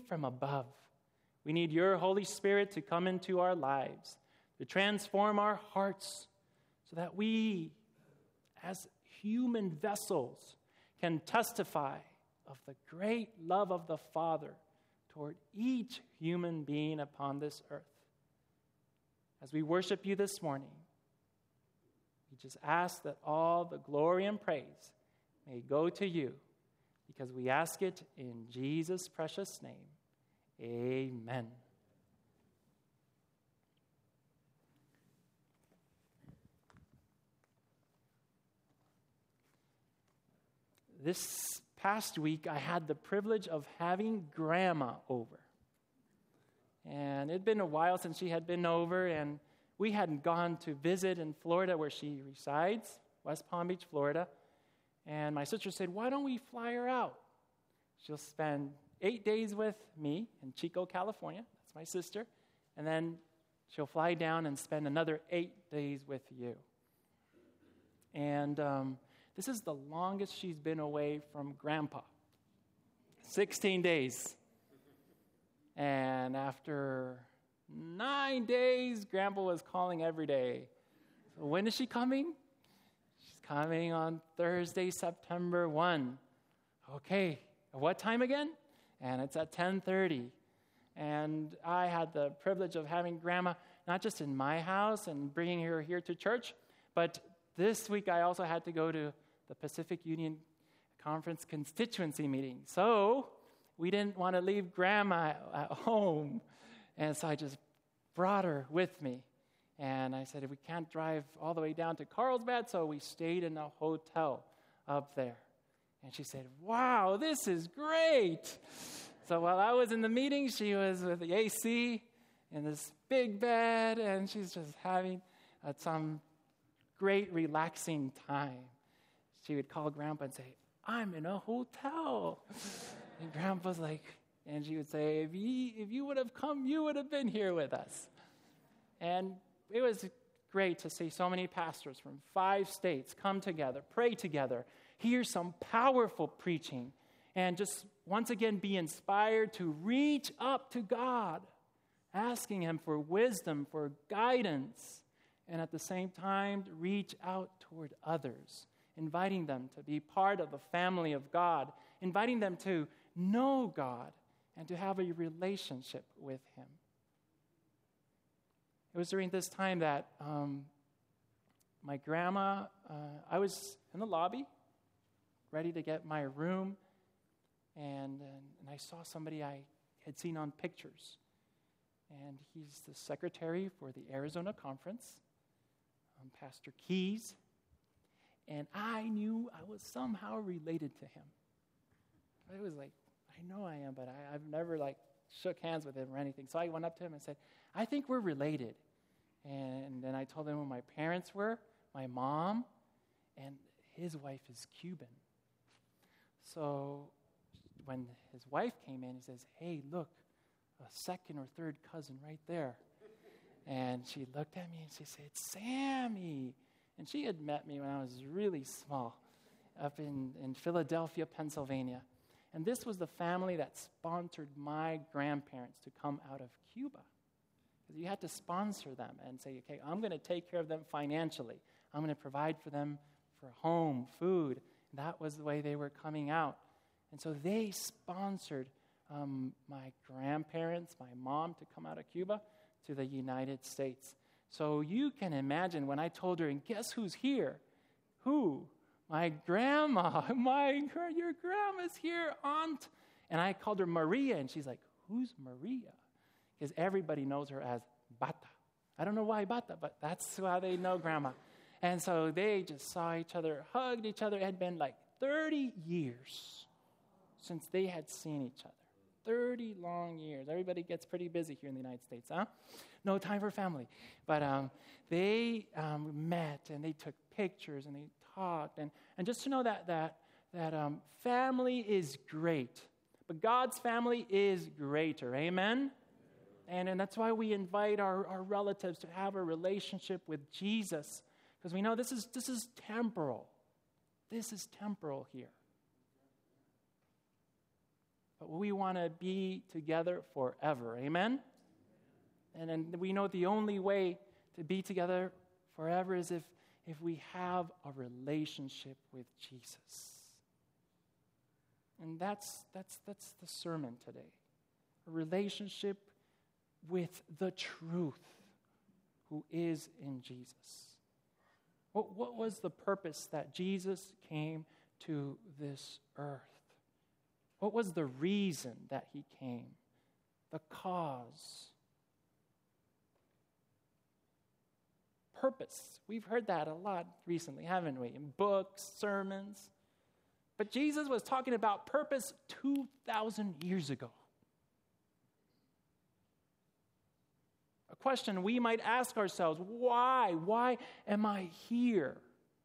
from above. We need your Holy Spirit to come into our lives, to transform our hearts so that we, as human vessels, can testify of the great love of the Father toward each human being upon this earth. As we worship you this morning, we just ask that all the glory and praise may go to you, because we ask it in Jesus' precious name. Amen. This past week, I had the privilege of having Grandma over. And it had been a while since she had been over, and we hadn't gone to visit in Florida where she resides, West Palm Beach, Florida. And my sister said, why don't we fly her out? She'll spend 8 days with me in Chico, California. That's my sister. And then she'll fly down and spend another 8 days with you. And this is the longest she's been away from Grandpa. 16 days. And after 9 days, Grandpa was calling every day. So when is she coming? She's coming on Thursday, September 1. Okay, at what time again? And it's at 10:30. And I had the privilege of having Grandma not just in my house and bringing her here to church, but this week I also had to go to the Pacific Union Conference constituency meeting. So we didn't want to leave Grandma at home. And so I just brought her with me. And I said, if we can't drive all the way down to Carlsbad, so we stayed in a hotel up there. And she said, wow, this is great. So while I was in the meeting, she was with the AC in this big bed, and she's just having some great relaxing time. She would call Grandpa and say, I'm in a hotel. And Grandpa's like, and she would say, if you would have come, you would have been here with us. And it was great to see so many pastors from 5 states come together, pray together, hear some powerful preaching, and just once again be inspired to reach up to God, asking Him for wisdom, for guidance, and at the same time reach out toward others, inviting them to be part of the family of God, inviting them to know God and to have a relationship with Him. It was during this time that my grandma, I was in the lobby, ready to get my room, and I saw somebody I had seen on pictures. And he's the secretary for the Arizona Conference, Pastor Keys. And I knew I was somehow related to him. It was like, I know I am, but I've never shook hands with him or anything. So I went up to him and said, I think we're related. And then I told him who my parents were, my mom, and his wife is Cuban. So when his wife came in, he says, hey, look, a second or third cousin right there. And she looked at me and she said, Sammy. And she had met me when I was really small up in Philadelphia, Pennsylvania. And this was the family that sponsored my grandparents to come out of Cuba. Because you had to sponsor them and say, okay, I'm going to take care of them financially. I'm going to provide for them for home, food. And that was the way they were coming out. And so they sponsored my grandparents, my mom, to come out of Cuba to the United States. So you can imagine when I told her, and guess who's here? Who? My grandma. Your grandma's here, aunt. And I called her Maria, and she's like, who's Maria? Because everybody knows her as Bata. I don't know why Bata, but that's how they know Grandma. And so they just saw each other, hugged each other. It had been 30 years since they had seen each other. 30 long years. Everybody gets pretty busy here in the United States, huh? No time for family. But they met, and they took pictures, and they talked. And just to know that family is great. But God's family is greater. Amen? And that's why we invite our relatives to have a relationship with Jesus. Because we know this is temporal. This is temporal here. but we want to be together forever. Amen? And we know the only way to be together forever is if we have a relationship with Jesus. And that's the sermon today. A relationship with the truth, who is in Jesus. What was the purpose that Jesus came to this earth? What was the reason that he came? The cause. Purpose. We've heard that a lot recently, haven't we? In books, sermons. But Jesus was talking about purpose 2,000 years ago. A question we might ask ourselves, why? Why am I here?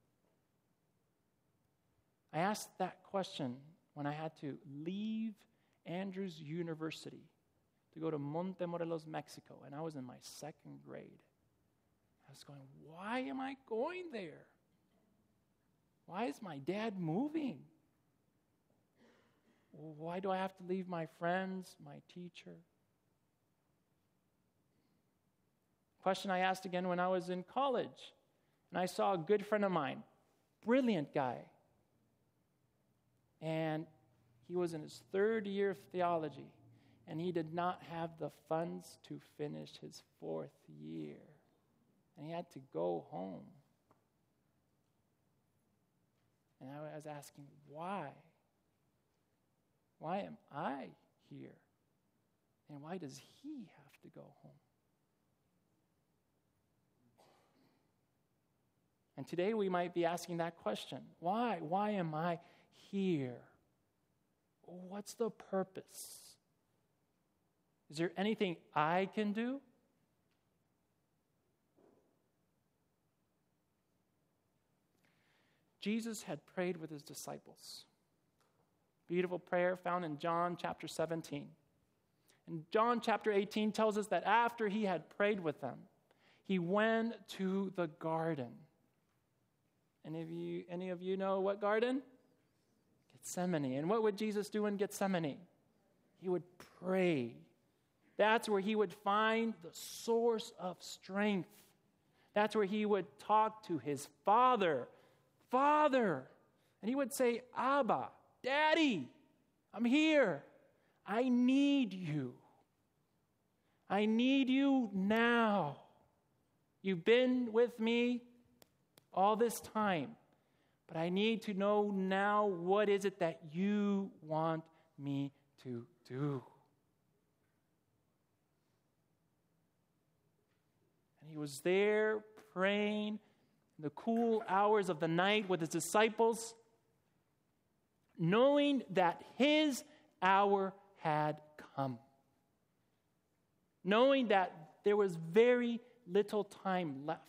I asked that question when I had to leave Andrews University to go to Montemorelos, Mexico, and I was in my second grade. I was going, why am I going there? Why is my dad moving? Why do I have to leave my friends, my teacher? Question I asked again when I was in college, and I saw a good friend of mine, brilliant guy, and he was in his third year of theology, and he did not have the funds to finish his fourth year, and he had to go home. And I was asking, why? Why am I here? And why does he have to go home? And today we might be asking that question. Why? Why am I here? What's the purpose? Is there anything I can do? Jesus had prayed with his disciples. Beautiful prayer found in John chapter 17. And John chapter 18 tells us that after he had prayed with them, he went to the garden. Any of you know what garden? Gethsemane. And what would Jesus do in Gethsemane? He would pray. That's where he would find the source of strength. That's where he would talk to his Father. Father. And he would say, Abba, Daddy, I'm here. I need you. I need you now. You've been with me all this time, but I need to know now what is it that you want me to do. And he was there praying in the cool hours of the night with his disciples, knowing that his hour had come. Knowing that there was very little time left.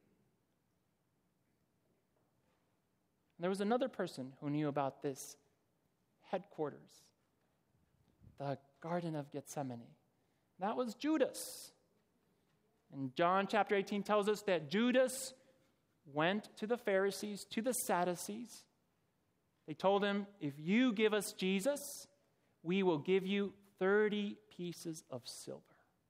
And there was another person who knew about this headquarters, the Garden of Gethsemane. That was Judas. And John chapter 18 tells us that Judas went to the Pharisees, to the Sadducees. They told him, if you give us Jesus, we will give you 30 pieces of silver.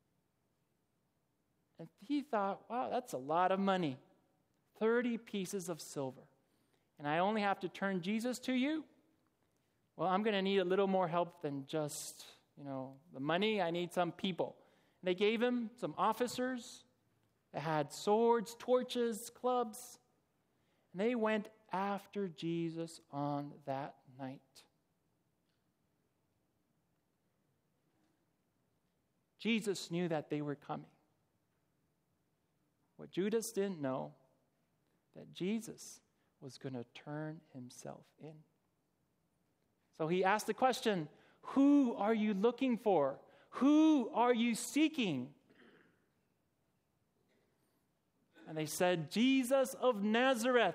And he thought, wow, that's a lot of money. 30 pieces of silver. And I only have to turn Jesus to you? Well, I'm going to need a little more help than just, the money. I need some people. And they gave him some officers that had swords, torches, clubs. And they went after Jesus on that night. Jesus knew that they were coming. What Judas didn't know, that Jesus was going to turn himself in. So he asked the question, who are you looking for? Who are you seeking? And they said, Jesus of Nazareth.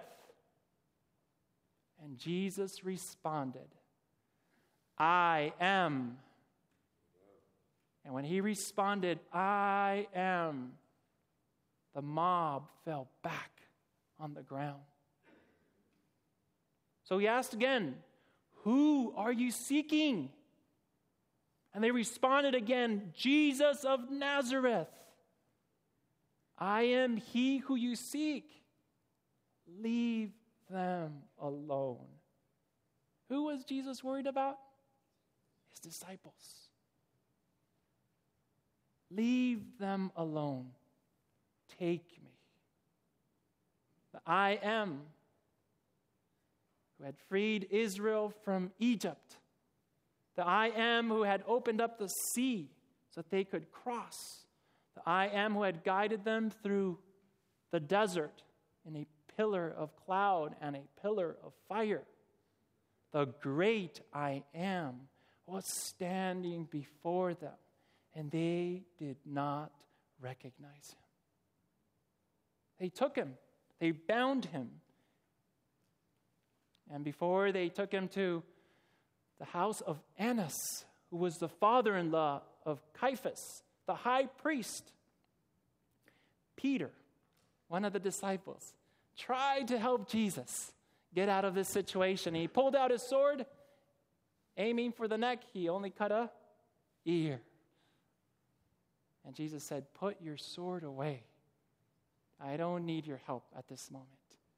And Jesus responded, I am. And when he responded, I am, the mob fell back on the ground. So he asked again, who are you seeking? And they responded again, Jesus of Nazareth, I am he who you seek. Leave them alone. Who was Jesus worried about? His disciples. Leave them alone. Take me. The I am who had freed Israel from Egypt. The I am who had opened up the sea so that they could cross. The I am who had guided them through the desert in a pillar of cloud and a pillar of fire. The great I am was standing before them, and they did not recognize him. They took him. They bound him. And before they took him to the house of Annas, who was the father-in-law of Caiaphas, the high priest, Peter, one of the disciples, tried to help Jesus get out of this situation. He pulled out his sword, aiming for the neck. He only cut a ear. And Jesus said, "Put your sword away. I don't need your help at this moment."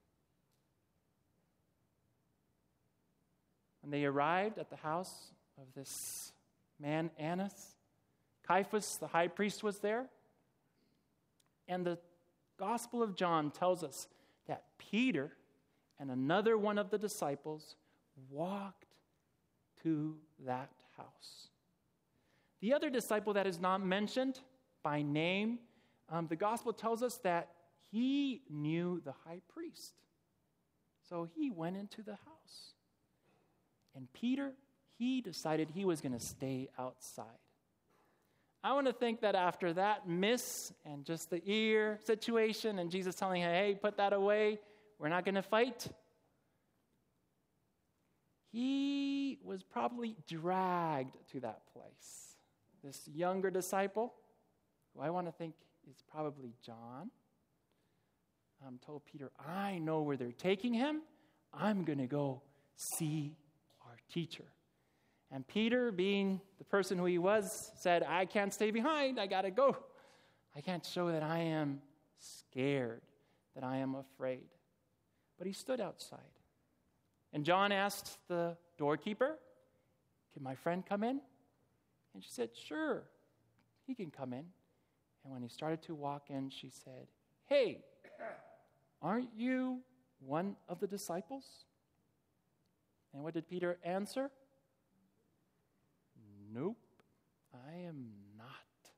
When they arrived at the house of this man, Annas, Caiaphas, the high priest, was there. And the Gospel of John tells us that Peter and another one of the disciples walked to that house. The other disciple that is not mentioned by name, the Gospel tells us that he knew the high priest. So he went into the house. And Peter, he decided he was going to stay outside. I want to think that after that miss and just the ear situation and Jesus telling him, "Hey, put that away, we're not going to fight," he was probably dragged to that place. This younger disciple, who I want to think is probably John, told Peter, "I know where they're taking him. I'm going to go see our teacher." And Peter, being the person who he was, said, "I can't stay behind. I got to go. I can't show that I am scared, that I am afraid." But he stood outside. And John asked the doorkeeper, "Can my friend come in?" And she said, "Sure, he can come in." And when he started to walk in, she said, "Hey, aren't you one of the disciples?" And what did Peter answer? "Nope, I am not."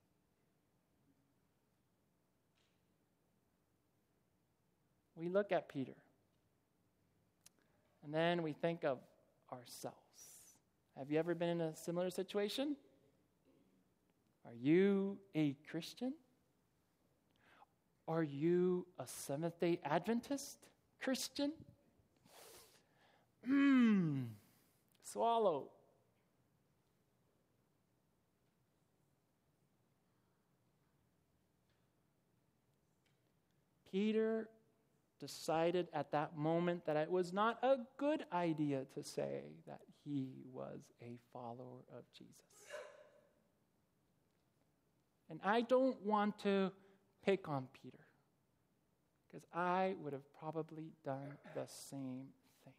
We look at Peter, and then we think of ourselves. Have you ever been in a similar situation? Are you a Christian? Are you a Seventh-day Adventist Christian? Swallow. Peter decided at that moment that it was not a good idea to say that he was a follower of Jesus. And I don't want to pick on Peter, because I would have probably done the same thing.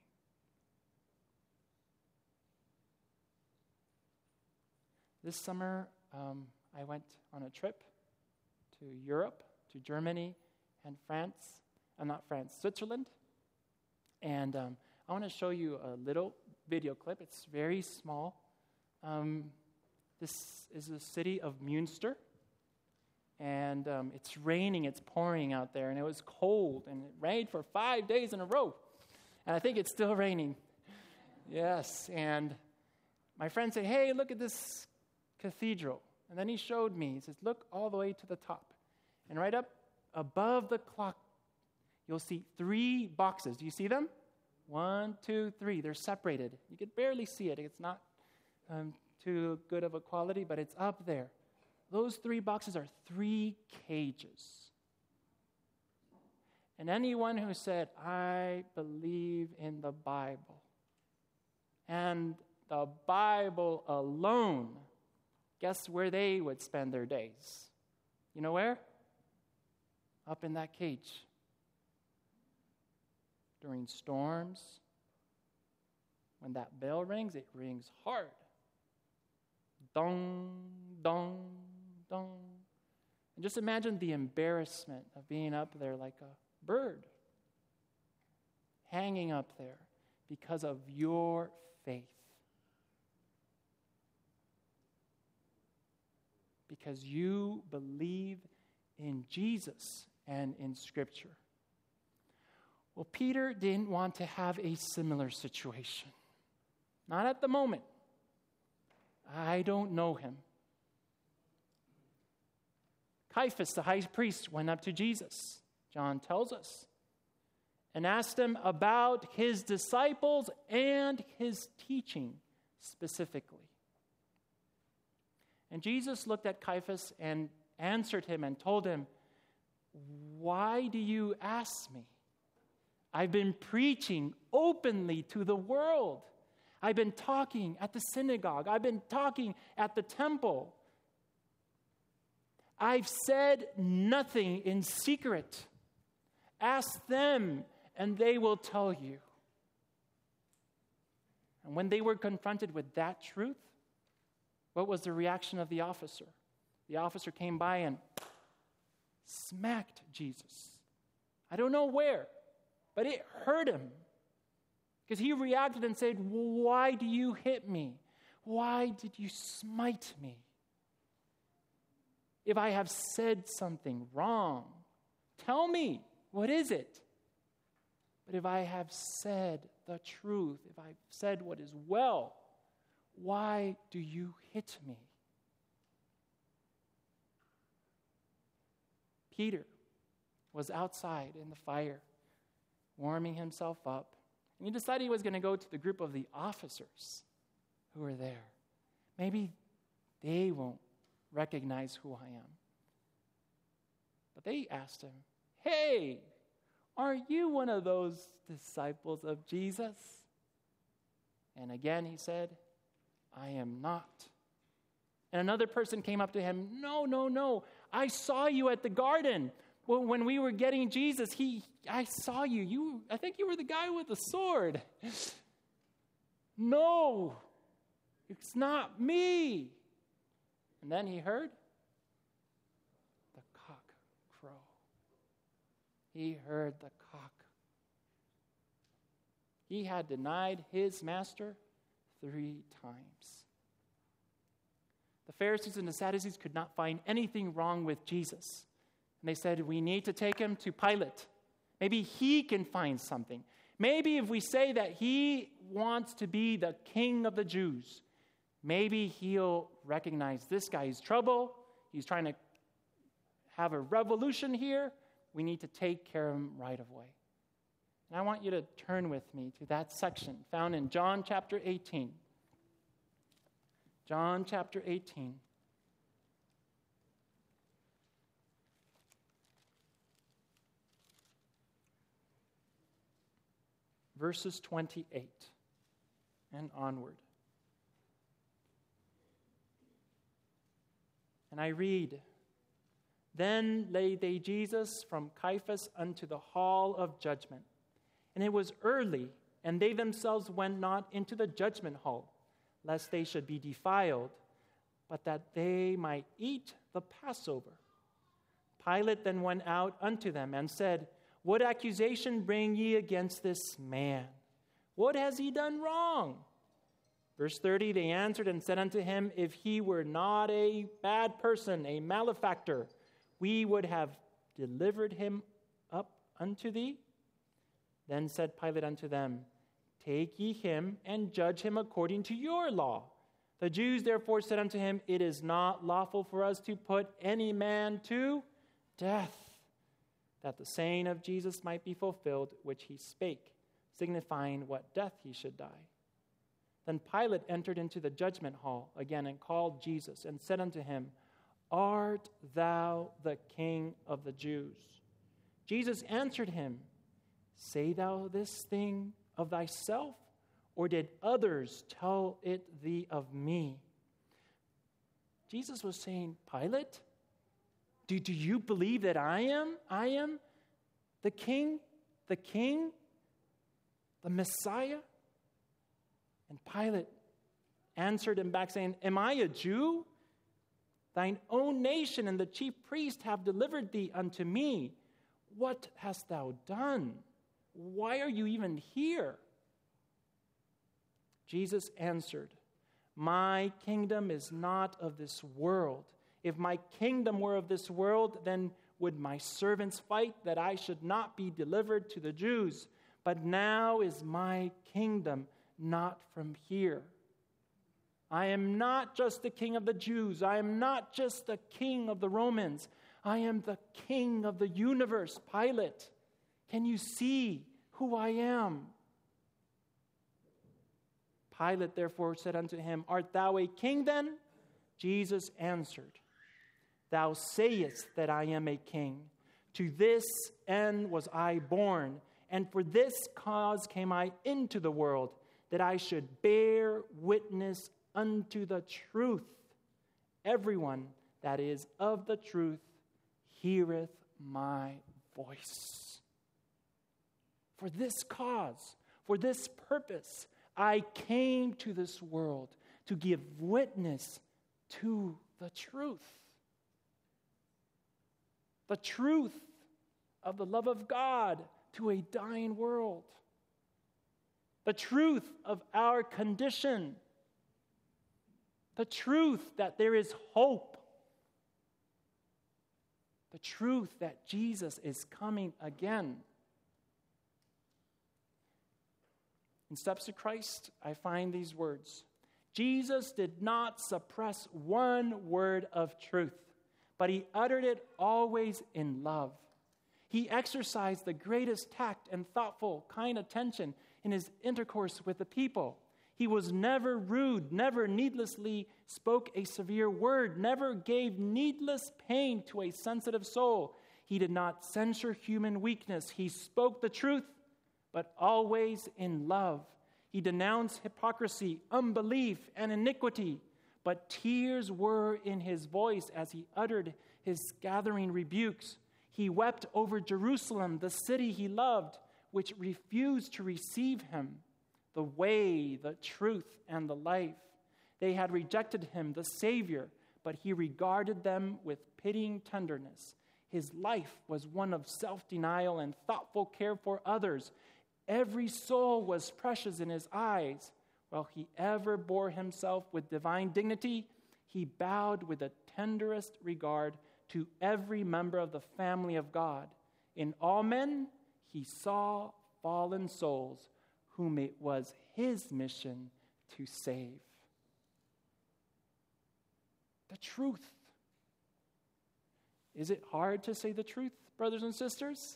This summer, I went on a trip to Europe, to Germany, and Switzerland. And I want to show you a little video clip. It's very small. This is the city of Münster. And it's raining, it's pouring out there, and it was cold, and it rained for 5 days in a row. And I think it's still raining. Yes, and my friend said, "Hey, look at this cathedral." And then he showed me. He says, "Look all the way to the top. And right up above the clock, you'll see 3 boxes. Do you see them? 1, 2, 3. They're separated. You could barely see it. It's not too good of a quality, but it's up there. Those 3 boxes are 3 cages. And anyone who said, "I believe in the Bible, and the Bible alone," guess where they would spend their days? You know where? Up in that cage. During storms, when that bell rings, it rings hard. Dong, dong, dong. And just imagine the embarrassment of being up there like a bird, hanging up there because of your faith. Because you believe in Jesus and in Scripture. Well, Peter didn't want to have a similar situation. Not at the moment. I don't know him. Caiaphas, the high priest, went up to Jesus, John tells us, and asked him about his disciples and his teaching specifically. And Jesus looked at Caiaphas and answered him and told him, "Why do you ask me? I've been preaching openly to the world. I've been talking at the synagogue. I've been talking at the temple. I've said nothing in secret. Ask them, and they will tell you." And when they were confronted with that truth, what was the reaction of the officer? The officer came by and smacked Jesus. I don't know where, but it hurt him. Because he reacted and said, "Why do you hit me? Why did you smite me? If I have said something wrong, tell me, what is it? But if I have said the truth, if I've said what is well, why do you hit me?" Peter was outside in the fire, warming himself up. And he decided he was going to go to the group of the officers who were there. Maybe they won't recognize who I am. But they asked him, "Hey, are you one of those disciples of Jesus?" And again he said, "I am not." And another person came up to him, No, I saw you at the garden. Well, when we were getting Jesus, I saw you. I think you were the guy with the sword." "No, it's not me." And then he heard the cock crow. He heard the cock. He had denied his master 3 times. The Pharisees and the Sadducees could not find anything wrong with Jesus. And they said, "We need to take him to Pilate. Maybe he can find something. Maybe if we say that he wants to be the king of the Jews, maybe he'll recognize this guy's trouble. He's trying to have a revolution here. We need to take care of him right away." And I want you to turn with me to that section found in John chapter 18. John chapter 18. Verses 28 and onward. And I read, "Then led they Jesus from Caiaphas unto the hall of judgment. And it was early, and they themselves went not into the judgment hall, lest they should be defiled, but that they might eat the Passover. Pilate then went out unto them and said, What accusation bring ye against this man? What has he done wrong?" Verse 30, they answered and said unto him, "If he were not a bad person, a malefactor, we would have delivered him up unto thee." Then said Pilate unto them, "Take ye him and judge him according to your law." The Jews therefore said unto him, "It is not lawful for us to put any man to death, that the saying of Jesus might be fulfilled, which he spake, signifying what death he should die." Then Pilate entered into the judgment hall again and called Jesus and said unto him, "Art thou the King of the Jews?" Jesus answered him, "Say thou this thing of thyself, or did others tell it thee of me?" Jesus was saying, Pilate, do you believe that I am the king, the Messiah? And Pilate answered him back, saying, am I a Jew? Thine own nation and the chief priest have delivered thee unto me. What hast thou done? Why are you even here? Jesus answered, my kingdom is not of this world. If my kingdom were of this world, then would my servants fight that I should not be delivered to the Jews. But now is my kingdom not from here. I am not just the king of the Jews. I am not just the king of the Romans. I am the king of the universe, Pilate. Can you see who I am? Pilate therefore said unto him, art thou a king then? Jesus answered, thou sayest that I am a king. To this end was I born, and for this cause came I into the world, that I should bear witness unto the truth. Everyone that is of the truth heareth my voice. For this cause, for this purpose, I came to this world to give witness to the truth. The truth of the love of God to a dying world. The truth of our condition. The truth that there is hope. The truth that Jesus is coming again. In Steps to Christ, I find these words. Jesus did not suppress one word of truth, but he uttered it always in love. He exercised the greatest tact and thoughtful, kind attention in his intercourse with the people. He was never rude, never needlessly spoke a severe word, never gave needless pain to a sensitive soul. He did not censure human weakness. He spoke the truth, but always in love. He denounced hypocrisy, unbelief, and iniquity, but tears were in his voice as he uttered his gathering rebukes. He wept over Jerusalem, the city he loved, which refused to receive him, the way, the truth, and the life. They had rejected him, the Savior, but he regarded them with pitying tenderness. His life was one of self-denial and thoughtful care for others. Every soul was precious in his eyes. While he ever bore himself with divine dignity, he bowed with the tenderest regard to every member of the family of God. In all men, he saw fallen souls whom it was his mission to save. The truth. Is it hard to say the truth, brothers and sisters?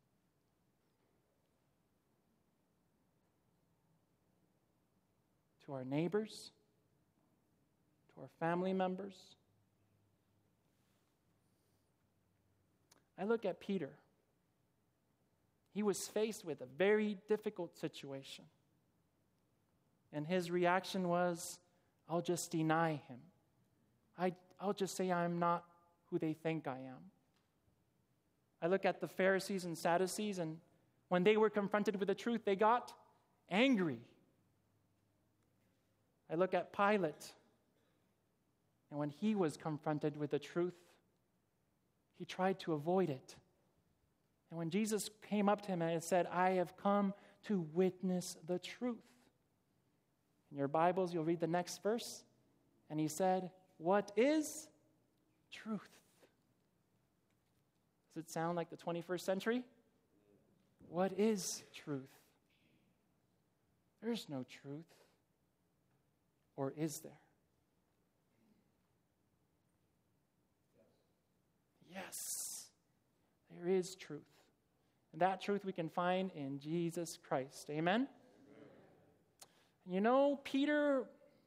To our neighbors, to our family members. I look at Peter. He was faced with a very difficult situation. And his reaction was, I'll just deny him. I'll just say I'm not who they think I am. I look at the Pharisees and Sadducees, and when they were confronted with the truth, they got angry. I look at Pilate, and when he was confronted with the truth, he tried to avoid it. And when Jesus came up to him and said, I have come to witness the truth. In your Bibles, you'll read the next verse. And he said, what is truth? Does it sound like the 21st century? What is truth? There's no truth. Or is there? Yes, there is truth. And that truth we can find in Jesus Christ. Amen? And you know, Peter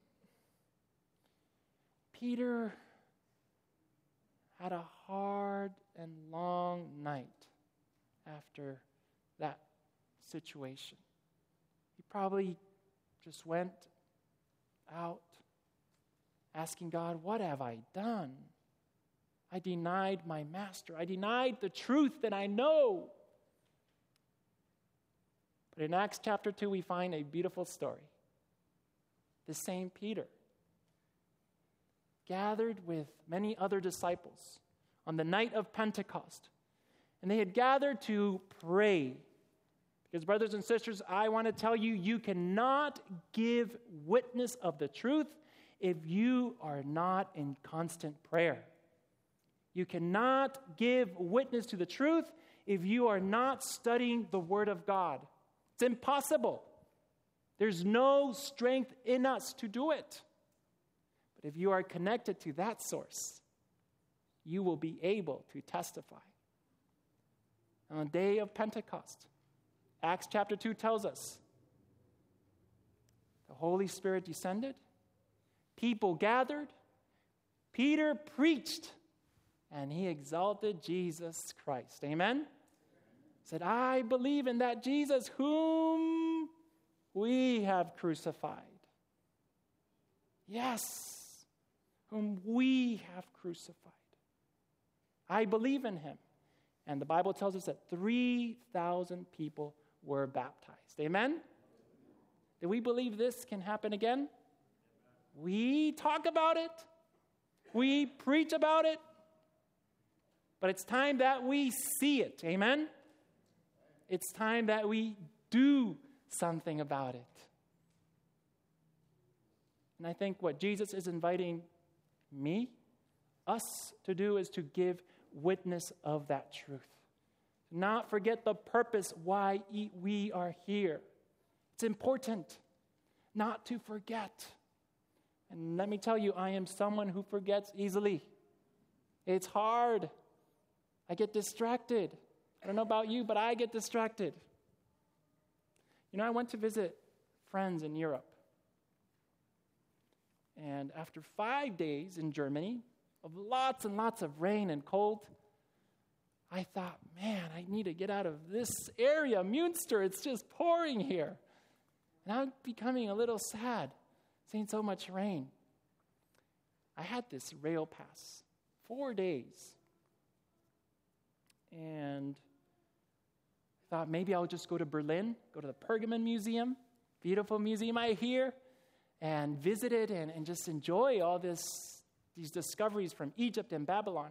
had a hard and long night after that situation. He probably just went out asking God, what have I done? I denied my master. I denied the truth that I know. But in Acts chapter 2, we find a beautiful story. The same Peter gathered with many other disciples on the night of Pentecost. And they had gathered to pray. Because, brothers and sisters, I want to tell you, you cannot give witness of the truth if you are not in constant prayer. You cannot give witness to the truth if you are not studying the Word of God. It's impossible. There's no strength in us to do it. But if you are connected to that source, you will be able to testify. On the day of Pentecost, Acts chapter 2 tells us, the Holy Spirit descended, people gathered, Peter preached, and he exalted Jesus Christ. Amen? Said, I believe in that Jesus whom we have crucified. Yes, whom we have crucified. I believe in him. And the Bible tells us that 3,000 people were baptized. Amen? Do we believe this can happen again? We talk about it. We preach about it. But it's time that we see it. Amen? It's time that we do something about it. And I think what Jesus is inviting us to do is to give witness of that truth. Not forget the purpose why we are here. It's important not to forget. And let me tell you, I am someone who forgets easily. It's hard. I get distracted. I don't know about you, but I get distracted. You know, I went to visit friends in Europe. And after 5 days in Germany, of lots and lots of rain and cold, I thought, man, I need to get out of this area, Münster. It's just pouring here. And I'm becoming a little sad, seeing so much rain. I had this rail pass, 4 days. And I thought maybe I'll just go to Berlin, go to the Pergamon Museum, beautiful museum I hear, and visit it and just enjoy all these discoveries from Egypt and Babylon.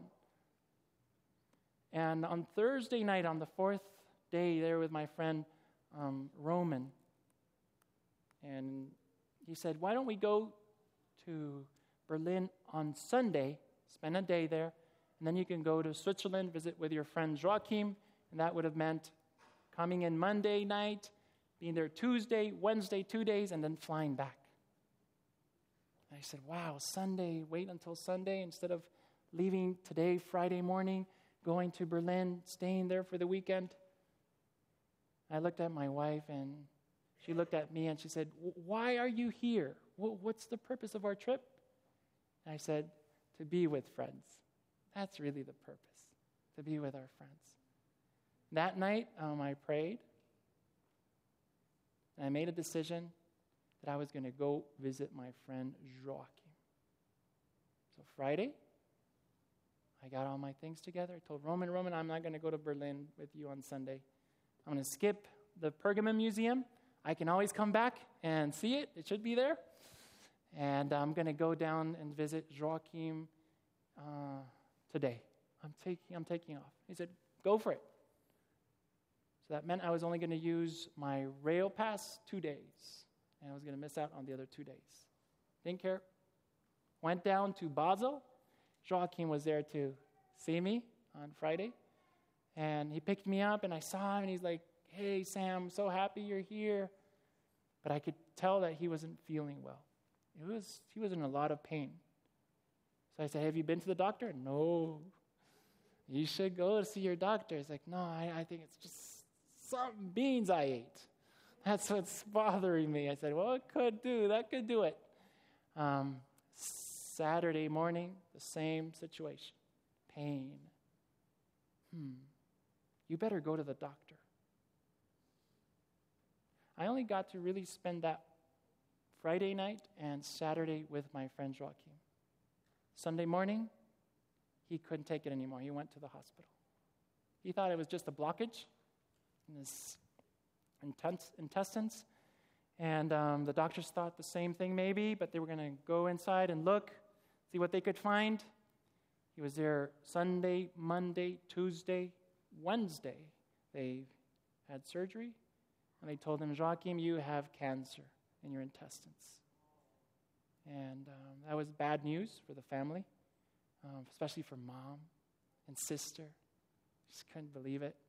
And on Thursday night, on the 4th day, there with my friend Roman, and he said, why don't we go to Berlin on Sunday, spend a day there, and then you can go to Switzerland, visit with your friend Joachim, and that would have meant coming in Monday night, being there Tuesday, Wednesday, 2 days, and then flying back. And I said, wow, Sunday, wait until Sunday instead of leaving today, Friday morning, going to Berlin, staying there for the weekend. I looked at my wife, and she looked at me, and she said, why are you here? What's the purpose of our trip? And I said, to be with friends. That's really the purpose, to be with our friends. That night, I prayed, and I made a decision that I was going to go visit my friend Joachim. So Friday, I got all my things together. I told Roman, I'm not going to go to Berlin with you on Sunday. I'm going to skip the Pergamon Museum. I can always come back and see it. It should be there. And I'm going to go down and visit Joachim today. I'm taking off. He said, go for it. So that meant I was only going to use my rail pass 2 days. And I was going to miss out on the other 2 days. Didn't care. Went down to Basel. Joachim was there to see me on Friday. And he picked me up, and I saw him, and he's like, hey, Sam, so happy you're here. But I could tell that he wasn't feeling well. He was in a lot of pain. So I said, have you been to the doctor? No. You should go to see your doctor. He's like, no, I think it's just some beans I ate. That's what's bothering me. I said, well, that could do it. Saturday morning, the same situation. Pain. You better go to the doctor. I only got to really spend that Friday night and Saturday with my friend Joachim. Sunday morning, he couldn't take it anymore. He went to the hospital. He thought it was just a blockage in his intestines. And the doctors thought the same thing maybe, but they were going to go inside and look, see what they could find. He was there Sunday, Monday, Tuesday, Wednesday. They had surgery, and they told him, Joachim, you have cancer in your intestines. And that was bad news for the family, especially for mom and sister. Just couldn't believe it.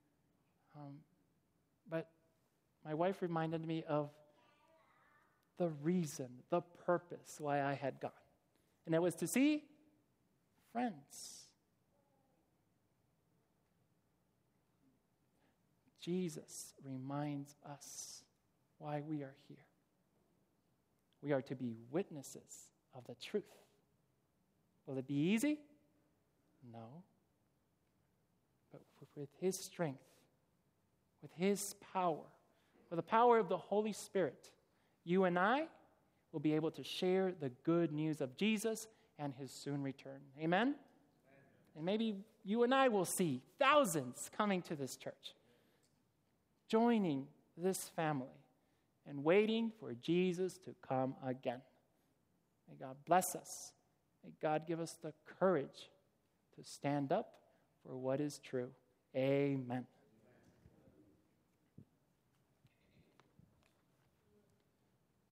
But my wife reminded me of the reason, the purpose why I had gone. And it was to see friends. Jesus reminds us why we are here. We are to be witnesses of the truth. Will it be easy? No. But with His strength, with His power, with the power of the Holy Spirit, you and I will be able to share the good news of Jesus and His soon return. Amen? And maybe you and I will see thousands coming to this church, joining this family, and waiting for Jesus to come again. May God bless us. May God give us the courage to stand up for what is true. Amen.